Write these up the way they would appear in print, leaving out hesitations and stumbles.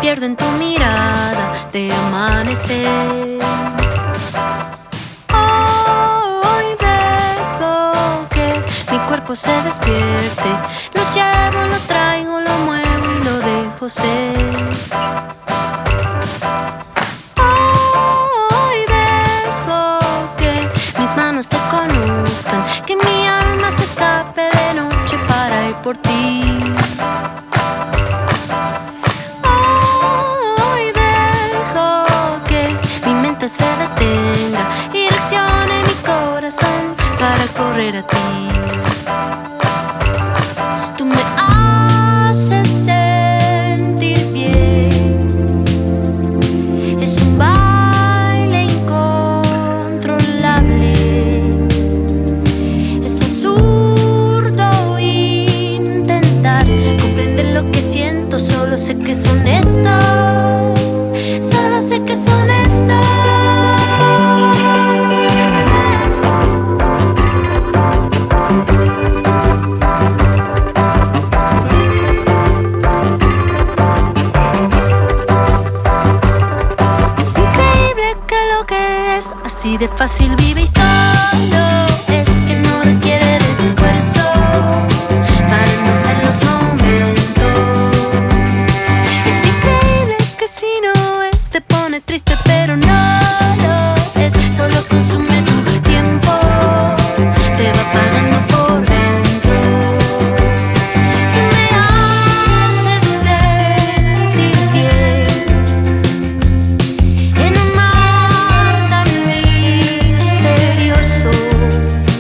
pierdo en tu mirada de amanecer. Hoy dejo que mi cuerpo se despierte. Lo llevo, lo traigo, lo muevo y lo dejo ser. Hoy dejo que mis manos te conozcan, que mi alma se escape de noche para ir por ti. Hoy dejo que mi mente se detenga y direccione mi corazón para correr a ti. Tú me haces sentir bien. Es un baile incontrolable. Es absurdo intentar comprender lo que siento. Solo sé que es honesto. Solo sé que es honesto. Así de fácil vive y solo es que no requiere de esfuerzos para endulzar los momentos. Es increíble que si no es te pone triste, pero no lo es. Solo consume tu tiempo, te va pagando por dentro. Y me haces sentir bien en un mar tan misterioso.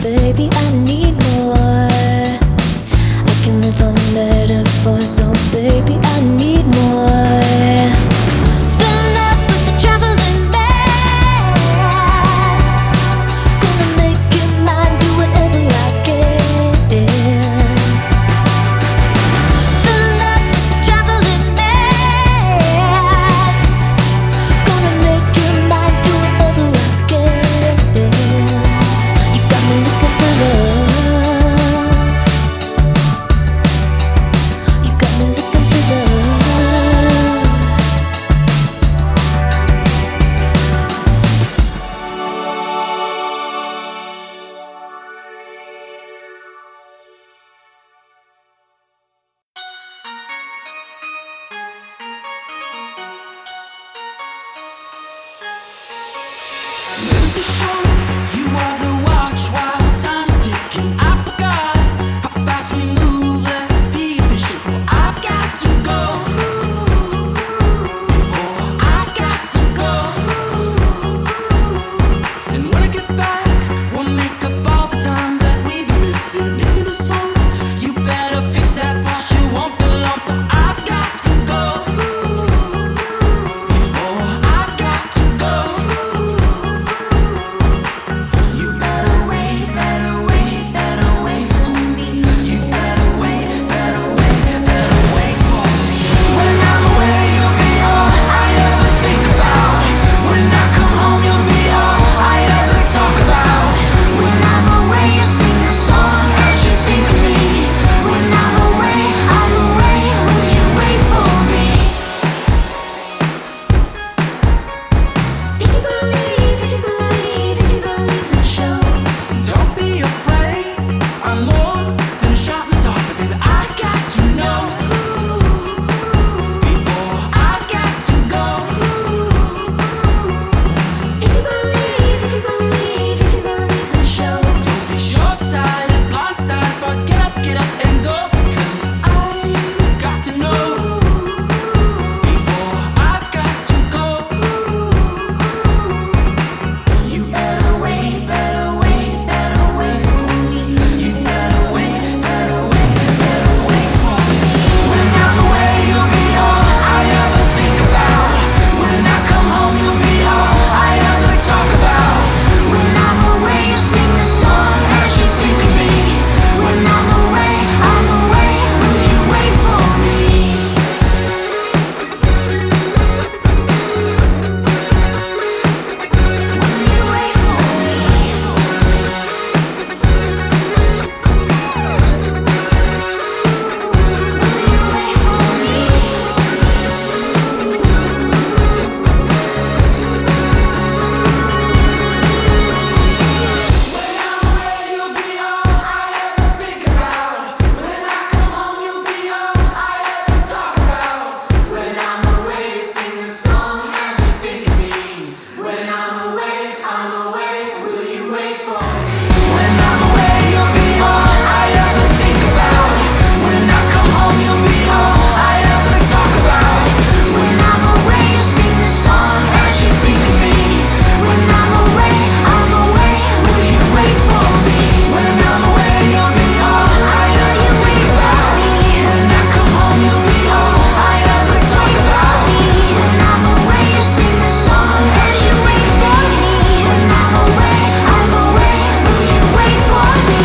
baby, I need more. I can live on metaphors, so baby, I need more. Filling up with the traveling man, gonna make it mine, do whatever I can. Filling up with the traveling man, gonna make it mine, do whatever I can. You got me looking for love. You got me looking for love. Live to show you are the watch while time's ticking. I forgot how fast we move. Let's be efficient. I've got to go before I've got to go. And when I get back, we'll make up all the time that we've been missing. If you're a song, you better fix that part you won't belong for. I've got to go before I've got to go. You better wait for me. You better wait for me. When I'm away, you'll be all I ever think about. When I come home, you'll be all I ever talk about. When I'm away, you sing the song as you think of me. When I'm away, will you wait for me? If you believe the show, don't be afraid. I'm more than a shot in the dark, but baby, I've got to know before I've got to go. If you believe the show, don't be short-sighted, blind-sided. Get up and go. 'Cause I've got to know before I've got to go. You better wait for me. You better wait for me. When I'm away, you'll be all I ever think about. When I come home, you'll be all I ever talk about. When I'm away, you sing the song as you think of me. When I'm away, will you wait for me? Will you wait for me? Will you wait for me? When I'm away, you'll be all I ever think about. When I come home, you'll be all I ever talk about. When I'm away, you sing the song as you think of me. When I'm away, will you wait for me? When I'm away, you'll be all I ever think about. When I come home, you'll be all I ever talk about. When I'm away, you sing the song as you think of me. When I'm away, will you wait for me? When I'm away, you'll be all I ever think about. When I come home, you'll be all I ever talk about. When I'm away, you sing the song as you think of me. When I'm away, will you wait for me?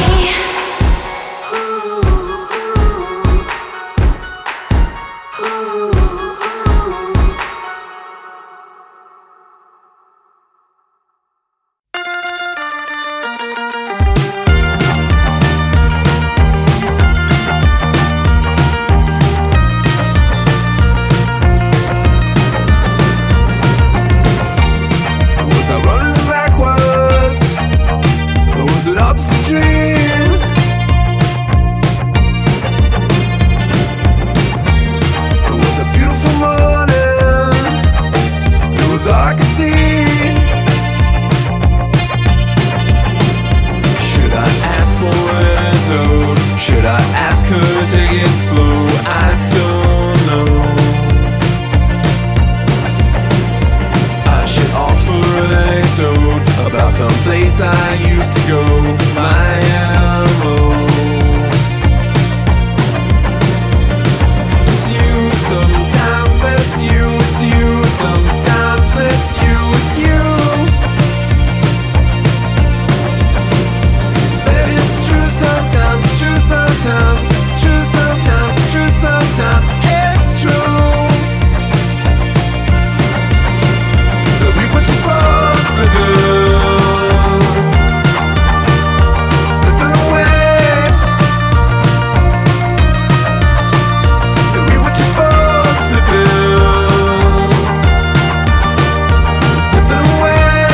Was I running backwards? Or was it all just a dream? It was a beautiful morning. It was all I could see. Should I ask for an antidote? Should I ask her to take it slow? I don't know. About some place I used to go. My sometimes, true sometimes, true sometimes. It's true that we were just supposed to do, slipping away. That we were just both slipping away.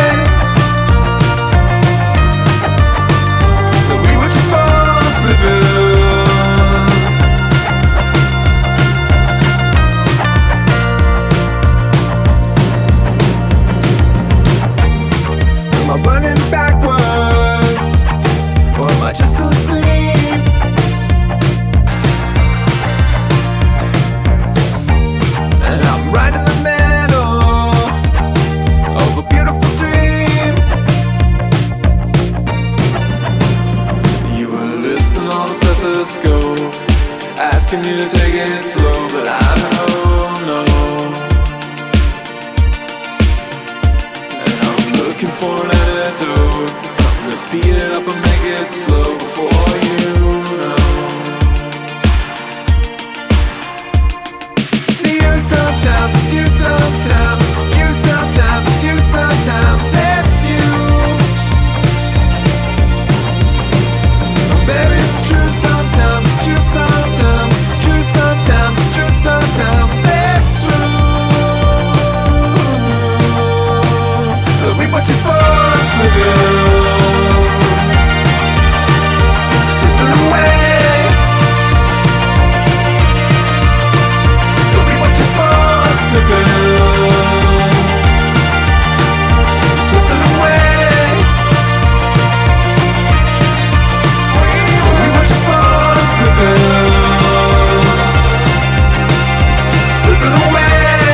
That we were just both slipping. Am I running backwards, or am I just still asleep? And I'm right in the middle of a beautiful dream. You were listening on the stethoscope, asking you to take it slow, but I don't know. And I'm looking for an antidote, something to speed it up and make it slow before you know. See you sometimes, you sometimes, you sometimes, you sometimes, it's you. Baby, it's true sometimes, true sometimes, true sometimes, true sometimes, it's true that we were just both slipping away. That we were just both slipping away. We were just both slipping away.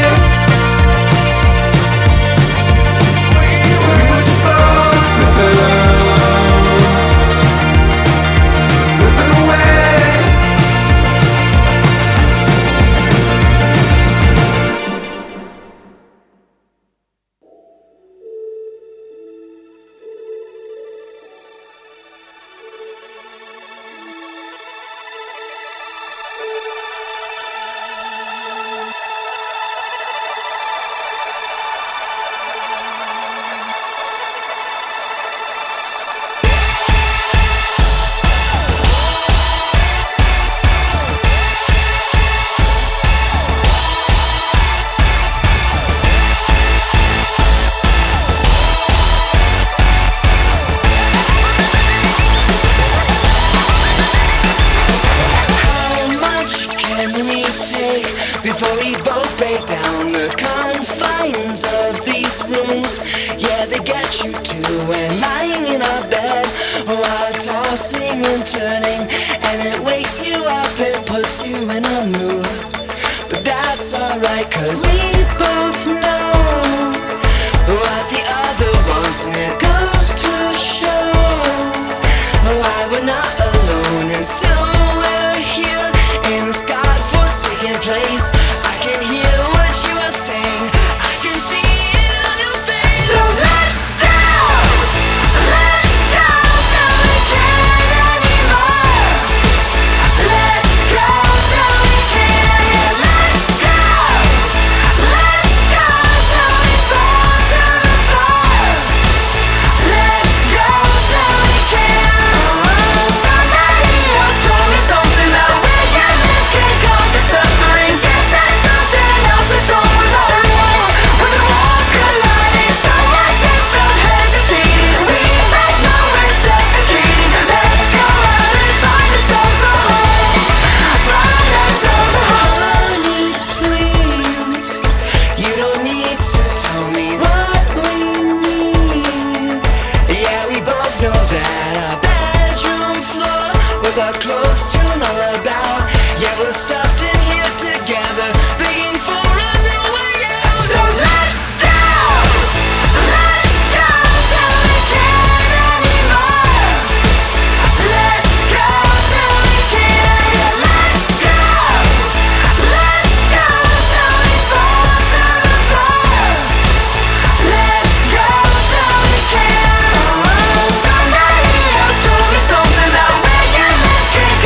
We were just both slipping away. Slipping away. How much can we take before we both break down? The confines of these rooms, yeah, they get you too. And lying in our bed while tossing and turning, and it wakes you up, it puts you in a mood. But that's alright, 'cause we both know what the other wants, and it goes to show why we're not alone, and still we're here in this godforsaken place. I can hear what you are saying, I can see it on your face. So let's go till we can't anymore. Let's go till we can't. Let's go till we fall to the floor. Let's go till we can't. Somebody else told me something about where you live can cause you suffering. Guess that's something else that's all alone. When the walls colliding, someone said stop hesitating. We might know we're suffocating. Let's go out and find ourselves a home. Find ourselves a home. Honey, please, you don't need to tell me what we need. Yeah, we both know that our bedroom floor with our clothes strewn all about. Yeah, we're stuffed in here together, begging for a new way out. So let's go till we can't anymore. Let's go till we can't. Let's go till we fall to the floor. Let's go till we can't. Somebody else told me something about where you live can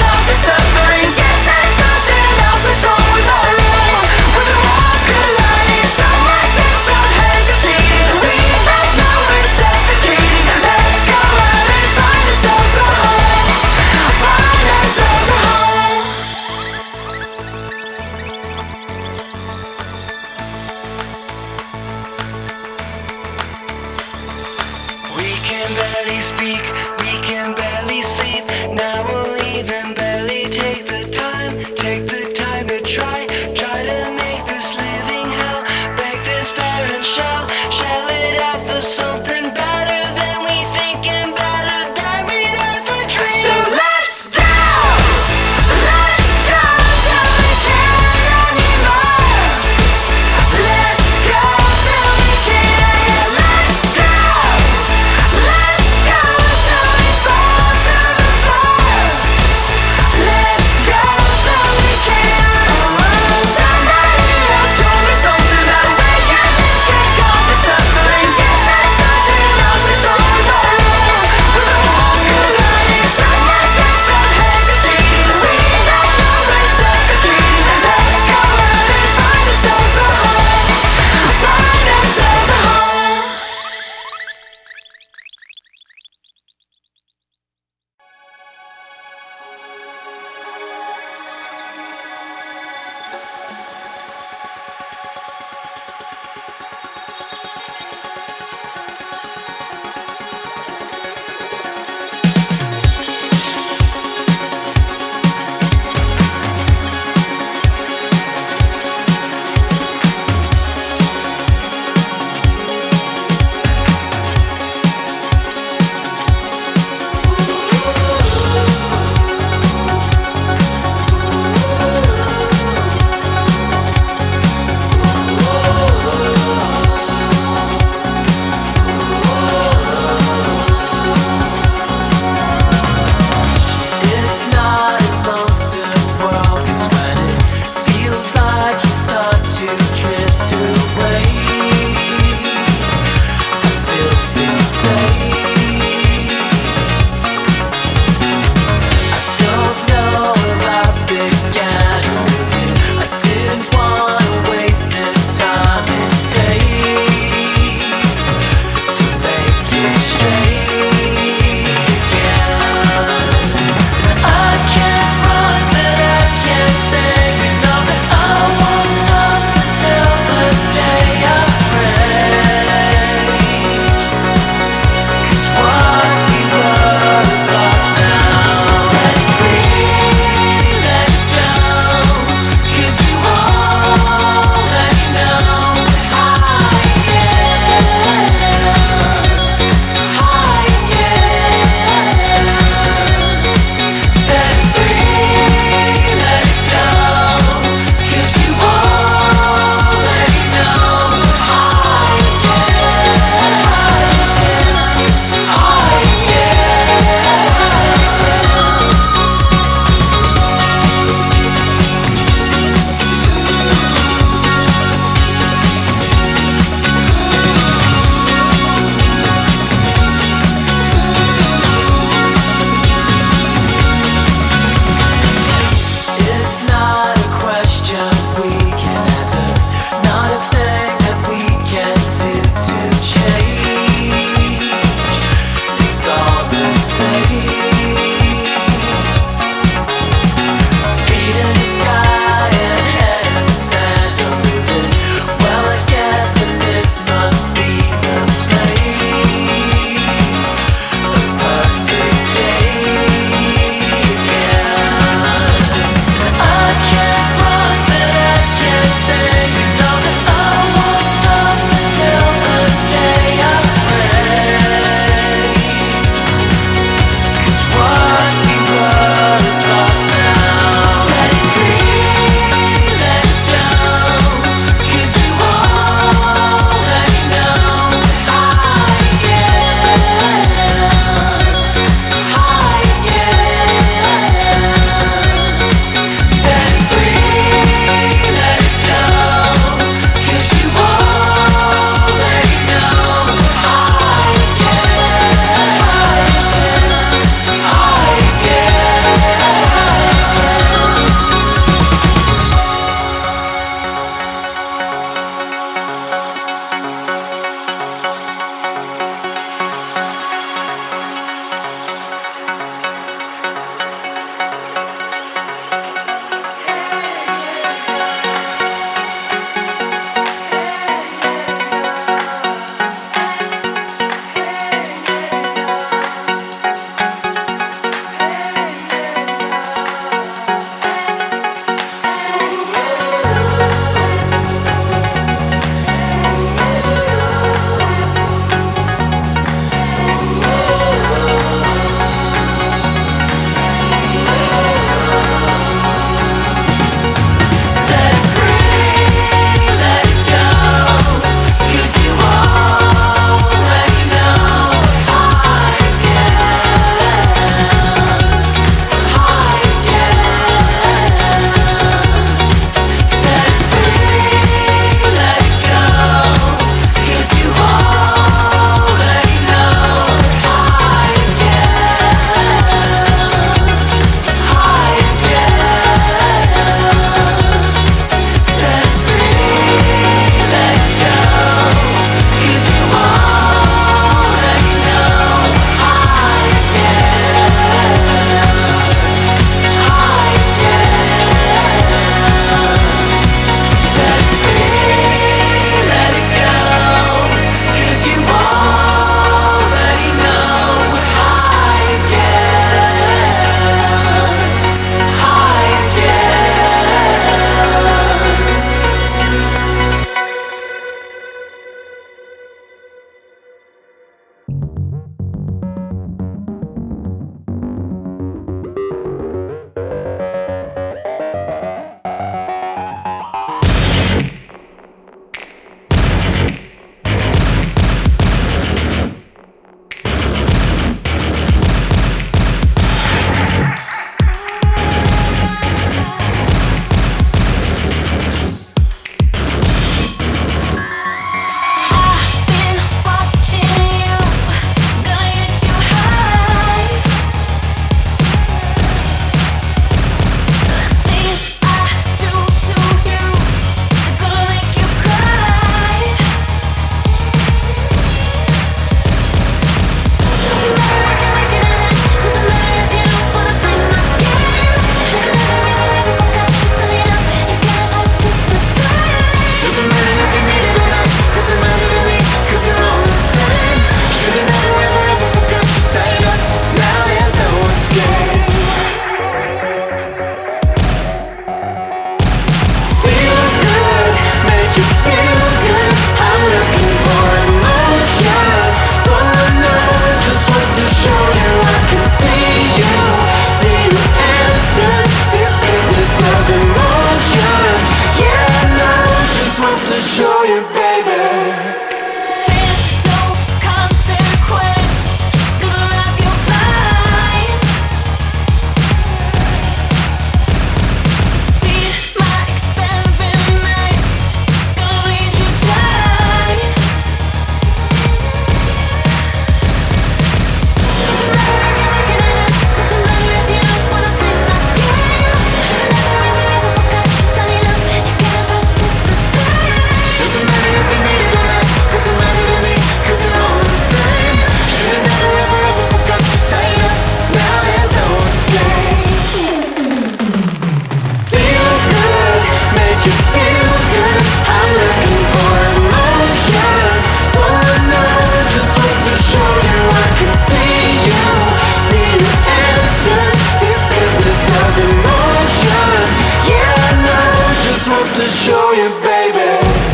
to show you, baby.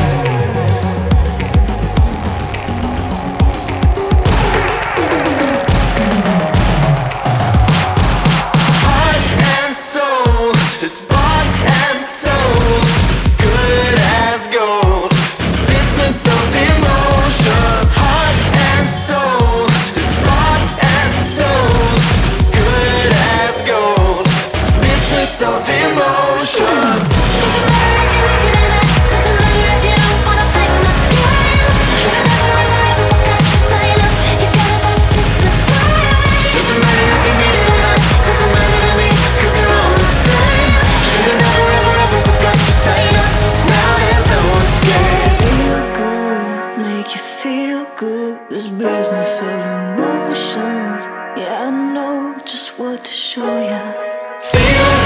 Heart and soul, it's bought and sold, as good as gold. It's business of emotion. Heart and soul, it's bought and sold, as good as gold. It's business of emotion. Doesn't matter if you like it or not. Doesn't matter if you don't wanna play my game. You never ever forgot to sign up. You gotta participate. Doesn't matter if you need it or not. Doesn't matter to me, 'cause you're all the same. Should've never ever forgot to sign up. Now there's no escape. Feel good, make you feel good. This business of emotions. Yeah, I know just what to show ya. Feel